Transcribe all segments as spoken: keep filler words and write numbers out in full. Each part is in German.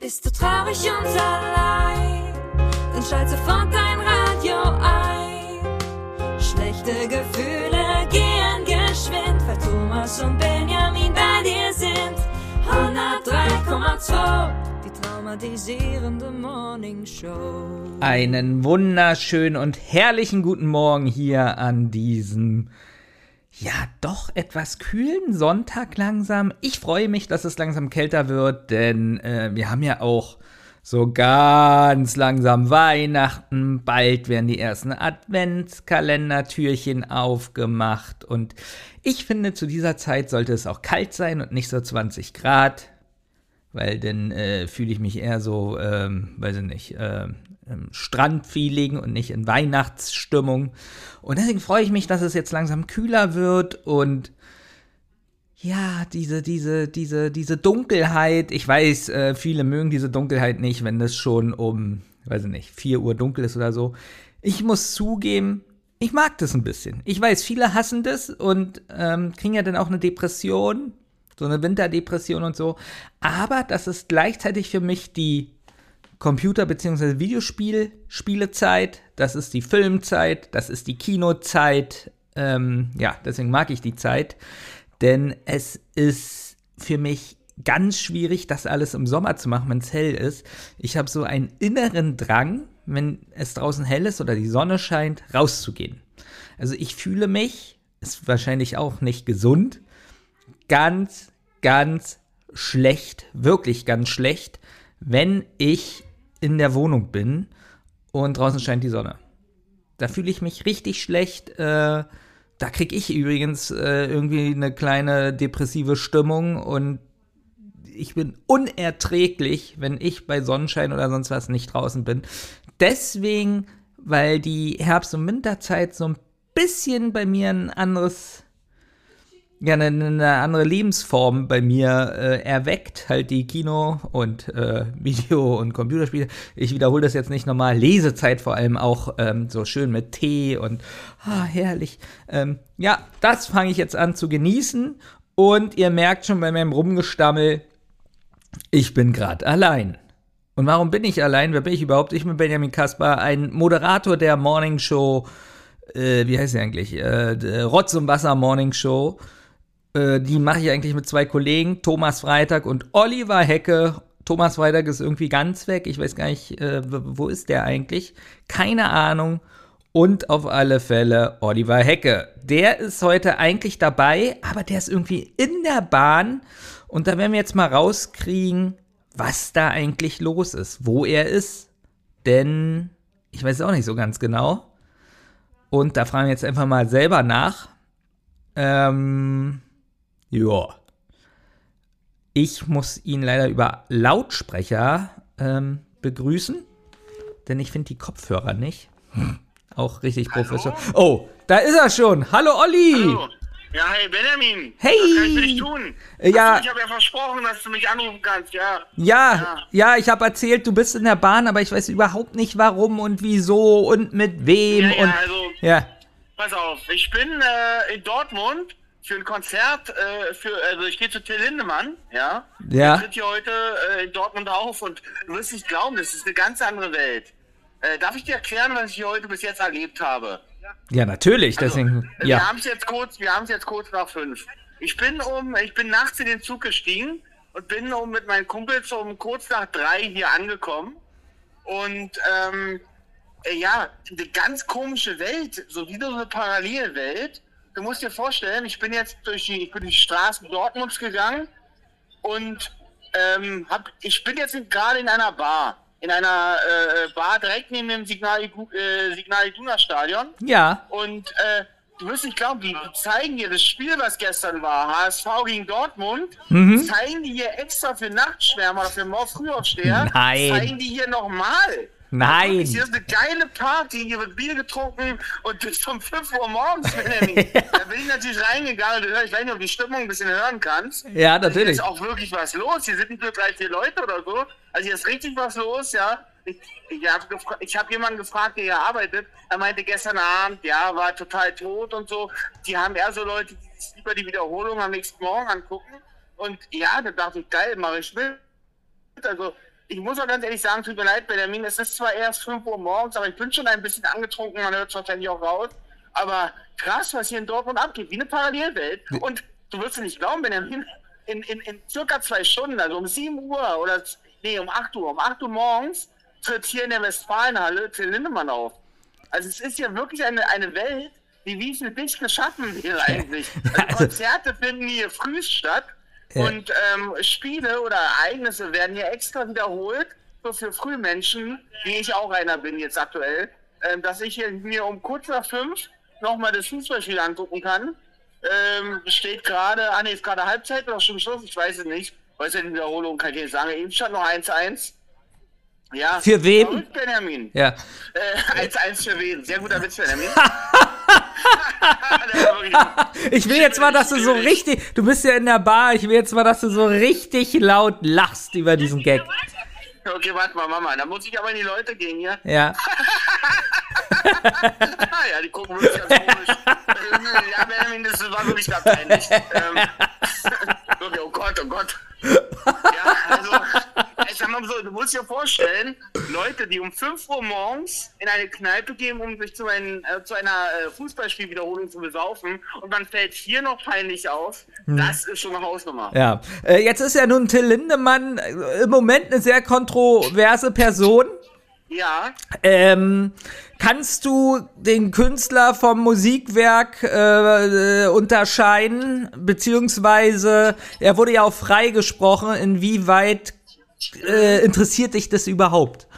Bist du traurig und allein, dann schalt sofort dein Radio ein. Schlechte Gefühle gehen geschwind, weil Thomas und Benjamin bei dir sind. hundertdrei Komma zwei, die traumatisierende Morning Show. Einen wunderschönen und herrlichen guten Morgen hier an diesem, ja, doch etwas kühlen Sonntag langsam. Ich freue mich, dass es langsam kälter wird, denn äh, wir haben ja auch so ganz langsam Weihnachten. Bald werden die ersten Adventskalendertürchen aufgemacht. Und ich finde, zu dieser Zeit sollte es auch kalt sein und nicht so zwanzig Grad. Weil dann äh, fühle ich mich eher so, ähm, weiß ich nicht, äh, im Strandfeeling und nicht in Weihnachtsstimmung. Und deswegen freue ich mich, dass es jetzt langsam kühler wird und ja, diese, diese, diese, diese Dunkelheit. Ich weiß, äh, viele mögen diese Dunkelheit nicht, wenn es schon um, weiß ich nicht, vier Uhr dunkel ist oder so. Ich muss zugeben, ich mag das ein bisschen. Ich weiß, viele hassen das und ähm, kriegen ja dann auch eine Depression, so eine Winterdepression und so. Aber das ist gleichzeitig für mich die Computer- bzw. Videospiel-Spielezeit, das ist die Filmzeit, das ist die Kinozeit. Ähm, ja, deswegen mag ich die Zeit. Denn es ist für mich ganz schwierig, das alles im Sommer zu machen, wenn es hell ist. Ich habe so einen inneren Drang, wenn es draußen hell ist oder die Sonne scheint, rauszugehen. Also ich fühle mich, ist wahrscheinlich auch nicht gesund, ganz, ganz schlecht, wirklich ganz schlecht, wenn ich in der Wohnung bin und draußen scheint die Sonne. Da fühle ich mich richtig schlecht. Äh, da kriege ich übrigens äh, irgendwie eine kleine depressive Stimmung und ich bin unerträglich, wenn ich bei Sonnenschein oder sonst was nicht draußen bin. Deswegen, weil die Herbst- und Winterzeit so ein bisschen bei mir ein anderes ja, eine, eine andere Lebensform bei mir äh, erweckt, halt die Kino- und äh, Video- und Computerspiele. Ich wiederhole das jetzt nicht nochmal. Lesezeit vor allem auch ähm, so schön mit Tee und ah, herrlich. Ähm, ja, das fange ich jetzt an zu genießen und ihr merkt schon bei meinem Rumgestammel, ich bin gerade allein. Und warum bin ich allein? Wer bin ich überhaupt? Ich bin Benjamin Kaspar, ein Moderator der Morning Show, äh, wie heißt sie eigentlich? Äh, Rotz und Wasser Morning Show. Die mache ich eigentlich mit zwei Kollegen, Thomas Freitag und Oliver Hecke. Thomas Freitag ist irgendwie ganz weg. Ich weiß gar nicht, äh, wo ist der eigentlich? Keine Ahnung. Und auf alle Fälle Oliver Hecke. Der ist heute eigentlich dabei, aber der ist irgendwie in der Bahn. Und da werden wir jetzt mal rauskriegen, was da eigentlich los ist, wo er ist. Denn ich weiß auch nicht so ganz genau. Und da fragen wir jetzt einfach mal selber nach. Ähm... Ja, ich muss ihn leider über Lautsprecher ähm, begrüßen, denn ich finde die Kopfhörer nicht. Hm. Auch richtig professionell. Oh, da ist er schon. Hallo Olli. Hallo. Ja, hey Benjamin. Hey. Was kann ich für dich tun? Ja. Achso, ich habe ja versprochen, dass du mich anrufen kannst, ja. Ja, ja, ja ich habe erzählt, du bist in der Bahn, aber ich weiß überhaupt nicht warum und wieso und mit wem. Ja, ja, und also, ja. Pass auf, ich bin äh, in Dortmund für ein Konzert, äh, für, also ich gehe zu Till Lindemann, ja. Ja. Der tritt hier heute äh, in Dortmund auf und du wirst nicht glauben, das ist eine ganz andere Welt. Äh, darf ich dir erklären, was ich hier heute bis jetzt erlebt habe? Ja, natürlich, Also, deswegen, wir ja. haben es jetzt kurz, wir haben es jetzt kurz nach fünf. Ich bin um, ich bin nachts in den Zug gestiegen und bin um mit meinen Kumpels um kurz nach drei hier angekommen und ähm, äh, ja, eine ganz komische Welt, so wieder so eine Parallelwelt. Du musst dir vorstellen, ich bin jetzt durch die, ich bin die Straßen Dortmunds gegangen und ähm, hab, ich bin jetzt gerade in einer Bar, in einer äh, Bar direkt neben dem Signal, äh, Signal Iduna Stadion. Ja. Und äh, du wirst nicht glauben, die, die zeigen dir das Spiel, was gestern war, H S V gegen Dortmund, Mhm. zeigen die hier extra für Nachtschwärmer oder für Morgen Frühaufsteher, Nein. zeigen die hier nochmal. Nein. Wirklich, hier ist eine geile Party, hier wird Bier getrunken und bis um fünf Uhr morgens, Benjamin. Da bin ich natürlich reingegangen, ich weiß nicht, ob du die Stimmung ein bisschen hören kannst. Ja, natürlich. Hier ist auch wirklich was los, hier sind nicht nur drei, vier Leute oder so, also hier ist richtig was los, ja. Ich, ich habe gefra- ich hab jemanden gefragt, der hier arbeitet, er meinte gestern Abend, ja, war total tot und so. Die haben eher so Leute, die sich lieber die Wiederholung am nächsten Morgen angucken. Und ja, da dachte ich, geil, mache ich mit. Also ich muss auch ganz ehrlich sagen, tut mir leid, Benjamin, es ist zwar erst fünf Uhr morgens, aber ich bin schon ein bisschen angetrunken, man hört es wahrscheinlich auch raus. Aber krass, was hier in Dortmund abgeht, wie eine Parallelwelt. Und du wirst es nicht glauben, Benjamin, in, in, in circa zwei Stunden, also um sieben Uhr oder, nee, um acht Uhr, um acht Uhr morgens tritt hier in der Westfalenhalle Till Lindemann auf. Also es ist ja wirklich eine, eine Welt, die wie für dich geschaffen wäre eigentlich. Also Konzerte finden hier früh statt ja. und ähm, Spiele oder Ereignisse werden hier extra wiederholt, so für Frühmenschen, wie ich auch einer bin jetzt aktuell, ähm, dass ich hier mir um kurz nach fünf nochmal das Fußballspiel angucken kann. Ähm, steht gerade, ah ne, ist gerade Halbzeit oder schon Schluss, ich weiß es nicht. Weiß ja die Wiederholung, kann ich nicht sagen. Eben stand noch eins eins. Ja. Für wen? Verrückt, Benjamin. Ja. Äh, eins eins für wen? Sehr guter Witz, Benjamin. Ich will jetzt mal, dass du so richtig, du bist ja in der Bar, ich will jetzt mal, dass du so richtig laut lachst über diesen Gag. Okay, warte mal, Mama, da muss ich aber in die Leute gehen hier. Ja. Ja, die gucken wirklich ganz komisch. Ja, Benjamin, das war wirklich gar peinlich. Ähm, okay, oh Gott, oh Gott. Ja, also, ich sag mal so, du musst dir vorstellen, Leute, die um fünf Uhr morgens in eine Kneipe gehen, um sich zu, ein, äh, zu einer äh, Fußballspielwiederholung zu besaufen und man fällt hier noch peinlich auf, hm. das ist schon eine Hausnummer. Ja, äh, jetzt ist ja nun Till Lindemann äh, im Moment eine sehr kontroverse Person. Ja. Ähm, kannst du den Künstler vom Musikwerk äh, unterscheiden, beziehungsweise er wurde ja auch freigesprochen, inwieweit äh, interessiert dich das überhaupt?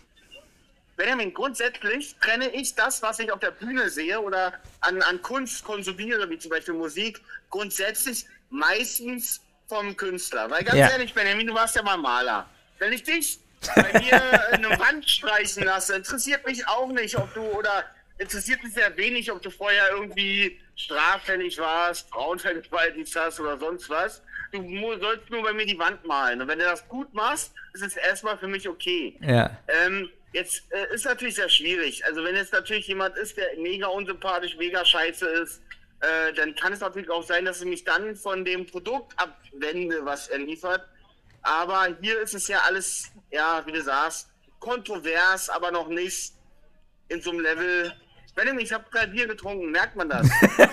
Benjamin, grundsätzlich trenne ich das, was ich auf der Bühne sehe oder an, an Kunst konsumiere, wie zum Beispiel Musik, grundsätzlich meistens vom Künstler. Weil ganz ja. ehrlich, Benjamin, du warst ja mal Maler. Wenn ich dich bei mir eine Wand streichen lasse, interessiert mich auch nicht, ob du, oder interessiert mich sehr wenig, ob du vorher irgendwie straffällig warst, frauenfällig hast oder sonst was. Du sollst nur bei mir die Wand malen. Und wenn du das gut machst, ist es erstmal für mich okay. Ja. Ähm, jetzt äh, ist natürlich sehr schwierig. Also wenn jetzt natürlich jemand ist, der mega unsympathisch, mega scheiße ist, äh, dann kann es natürlich auch sein, dass ich mich dann von dem Produkt abwende, was er liefert. Aber hier ist es ja alles, ja, wie du sagst, kontrovers, aber noch nicht in so einem Level. Benjamin, ich habe drei Bier getrunken, merkt man das?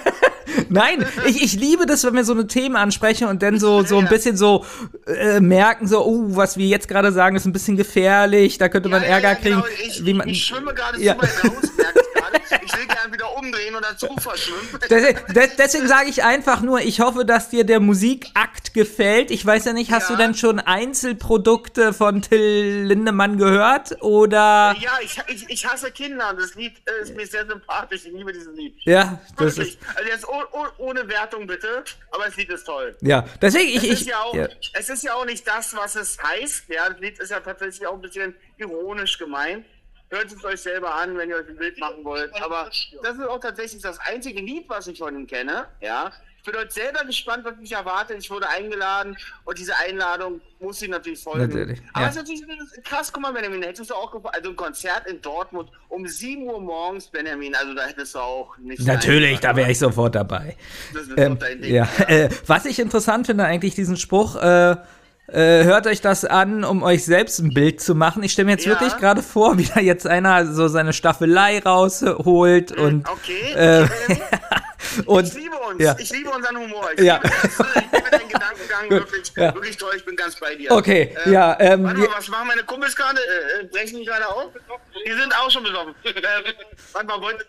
Nein, ich, ich liebe das, wenn wir so eine Themen ansprechen und dann so, so ein bisschen so äh, merken, so, oh, was wir jetzt gerade sagen, ist ein bisschen gefährlich, da könnte man ja, Ärger ja, genau. kriegen. Ich, wie man, ich schwimme gerade ja. zu weit raus, merke ich gerade. Ich will gerne wieder umdrehen und dazu verschwimmen. Deswegen, deswegen sage ich einfach nur, ich hoffe, dass dir der Musikakt gefällt. Ich weiß ja nicht, hast ja. du denn schon Einzelprodukte von Till Lindemann gehört, oder? Ja, ich, ich, ich hasse Kinder und das Lied äh, ist mir sehr sympathisch. Ich liebe dieses Lied. Ja, das Wirklich. ist... Also jetzt oh, oh, ohne Wertung bitte, aber das Lied ist toll. Ja, deswegen ich... Es ist, ich, ja auch, ja. es ist ja auch nicht das, was es heißt. Ja, das Lied ist ja tatsächlich auch ein bisschen ironisch gemeint. Hört es euch selber an, wenn ihr euch ein Bild machen wollt. Aber das ist auch tatsächlich das einzige Lied, was ich von ihm kenne. Ja. Ich bin heute selber gespannt, was mich erwartet. Ich wurde eingeladen und diese Einladung muss ich natürlich folgen. Natürlich, Aber ja. es ist natürlich krass, guck mal, Benjamin, da hättest du auch gefallen. Also ein Konzert in Dortmund um sieben Uhr morgens, Benjamin, also da hättest du auch nicht. Natürlich, da wäre ich sofort dabei. Das ist ähm, dein Ding. Ja. Ja. Äh, was ich interessant finde, eigentlich diesen Spruch, äh, Äh, hört euch das an, um euch selbst ein Bild zu machen. Ich stelle mir jetzt ja. wirklich gerade vor, wie da jetzt einer so seine Staffelei rausholt und okay. Äh, und ich liebe uns, ja. ich liebe unseren Humor. Ich, ja. liebe, das, ich liebe deinen Gedankengang, wirklich, ja. wirklich toll, ich bin ganz bei dir. Okay, ähm, ja. Ähm, warte mal, was machen meine Kumpels gerade? Äh, brechen die gerade auf? Die sind auch schon besoffen. Warte mal, wollt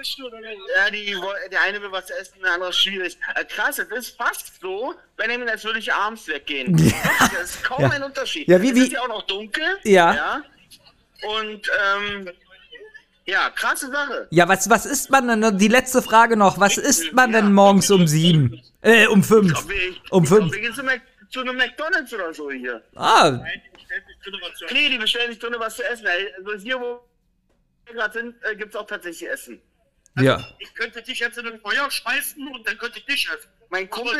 Ja, die, der eine will was essen, der andere ist schwierig. Äh, krass, es ist fast so, Benjamin, als würde ich abends weggehen. Das ist kaum ja. ein Unterschied. Ja, wie, es wie? ist ja auch noch dunkel. Ja. ja. Und, ähm, ja, krasse Sache. Ja, was, was isst man denn, die letzte Frage noch, was isst man denn morgens um sieben? Äh, um fünf. Ich glaub, wir, um ich fünf. Glaub, wir gehen zu, Mac, zu einem McDonalds oder so hier. Ah. Nein, die bestellen sich drinnen was zu essen. Nee, die bestellen sich drinnen was zu essen. Also hier, wo wir gerade sind, äh, gibt es auch tatsächlich Essen. Also, ja. Ich könnte dich jetzt in ein Feuer schmeißen und dann könnte ich dich essen. Mein Kumpel...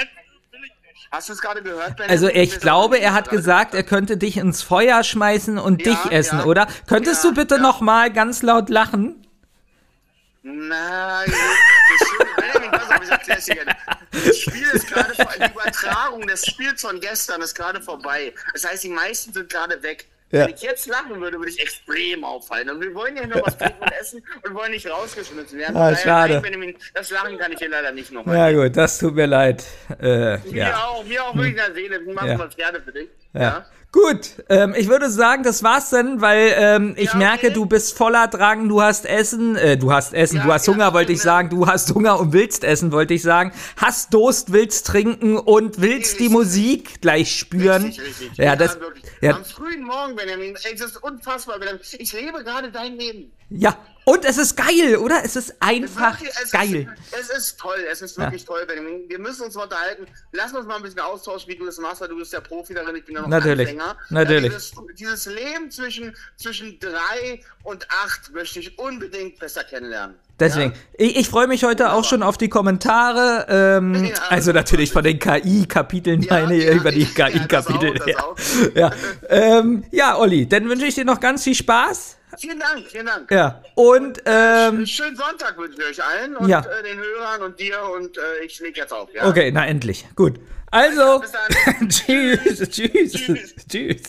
Hast du es gerade gehört, Benjamin? Also ich glaube, er hat gesagt, er könnte dich ins Feuer schmeißen und ja, dich essen, ja. oder? Könntest ja, du bitte ja. noch mal ganz laut lachen? Nein, das ist schön. Benjamin, pass Komm, ich erklär's dir gerne. Das Spiel ist gerade vor, die Übertragung des Spiels von gestern ist gerade vorbei. Das heißt, die meisten sind gerade weg. Ja. Wenn ich jetzt lachen würde, würde ich extrem auffallen. Und wir wollen ja noch was trinken und essen und wollen nicht rausgeschmissen werden. Ah, Daher, schade. nein, Benjamin, das Lachen kann ich dir leider nicht nochmal. Ja gut, das tut mir leid. Äh, Mir ja. auch, mir auch wirklich in der Seele. Wir machen Ja. was gerne für dich. Ja. Ja. Gut, ähm, ich würde sagen, das war's dann, weil ähm, ich Ja, okay. merke, du bist voller Drang, du hast Essen, äh, du hast Essen, Ja, du hast ja, Hunger, wollte ich stimmt, ja. sagen, du hast Hunger und willst essen, wollte ich sagen, hast Durst, willst trinken und willst die Richtig. Musik gleich spüren. Richtig, richtig. Ja, das, wirklich. ja, Am frühen Morgen, Benjamin, ey, das ist unfassbar, Benjamin. Ich lebe gerade dein Leben. ja, und es ist geil, oder? Es ist einfach Wirklich, es geil. Ist, es ist toll, es ist wirklich toll, Benjamin. Wir müssen uns mal unterhalten. Lass uns mal ein bisschen austauschen, wie du das machst, weil du bist ja Profi darin, ich bin ja noch Natürlich, Anfänger. natürlich. Ja, dieses, dieses Leben zwischen, zwischen drei und acht möchte ich unbedingt besser kennenlernen. Deswegen, Ja? ich, ich freue mich heute auch schon auf die Kommentare, ähm, Ja, also natürlich von den K I-Kapiteln, Ja, meine, ja, über die ja, K I-Kapitel. das Ja, auch, das ja. ähm, ja, Olli, dann wünsche ich dir noch ganz viel Spaß. Vielen Dank, vielen Dank. Ja, und, ähm, Schönen Sonntag wünsche ich euch allen und Ja. äh, den Hörern und dir und äh, ich leg jetzt auf. Ja? okay, na endlich, gut. Also, Bis dann. tschüss, tschüss, Tschüss. tschüss.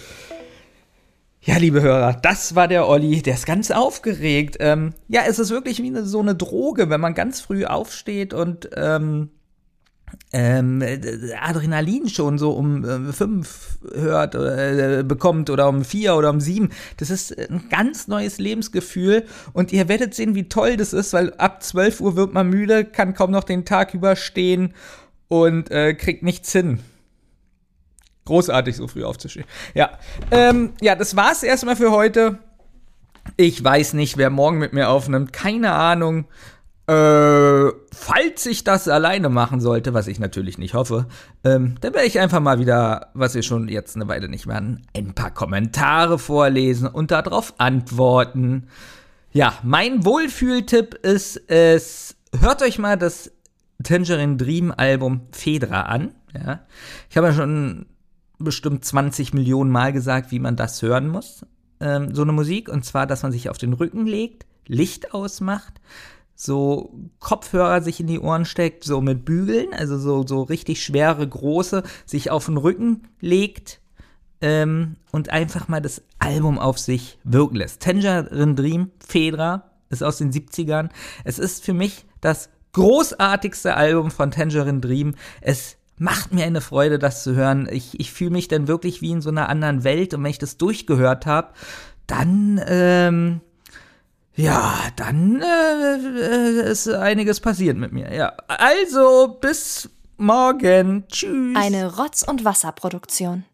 Ja, liebe Hörer, das war der Olli, der ist ganz aufgeregt. Ähm, ja, es ist wirklich wie eine, so eine Droge, wenn man ganz früh aufsteht und ähm, ähm, Adrenalin schon so um äh, fünf hört oder äh, bekommt oder um vier oder um sieben. Das ist ein ganz neues Lebensgefühl und ihr werdet sehen, wie toll das ist, weil ab zwölf Uhr wird man müde, kann kaum noch den Tag überstehen und äh, kriegt nichts hin. Großartig, so früh aufzustehen. Ja, ähm, ja, das war's erstmal für heute. Ich weiß nicht, wer morgen mit mir aufnimmt. Keine Ahnung. Äh, falls ich das alleine machen sollte, was ich natürlich nicht hoffe, ähm, dann werde ich einfach mal wieder, was wir schon jetzt eine Weile nicht machen, ein paar Kommentare vorlesen und darauf antworten. Ja, mein Wohlfühltipp ist es, hört euch mal das Tangerine Dream Album Fedra an. Ja, ich habe ja schon bestimmt zwanzig Millionen Mal gesagt, wie man das hören muss, ähm, so eine Musik. Und zwar, dass man sich auf den Rücken legt, Licht ausmacht, so Kopfhörer sich in die Ohren steckt, so mit Bügeln, also so, so richtig schwere, große, sich auf den Rücken legt ähm, und einfach mal das Album auf sich wirken lässt. Tangerine Dream, Fedra, ist aus den siebzigern. Es ist für mich das großartigste Album von Tangerine Dream. Es macht mir eine Freude, das zu hören. Ich, ich fühle mich dann wirklich wie in so einer anderen Welt. Und wenn ich das durchgehört habe, dann, ähm, ja, dann äh, ist einiges passiert mit mir. Ja, also bis morgen. Tschüss. Eine Rotz- und Wasserproduktion.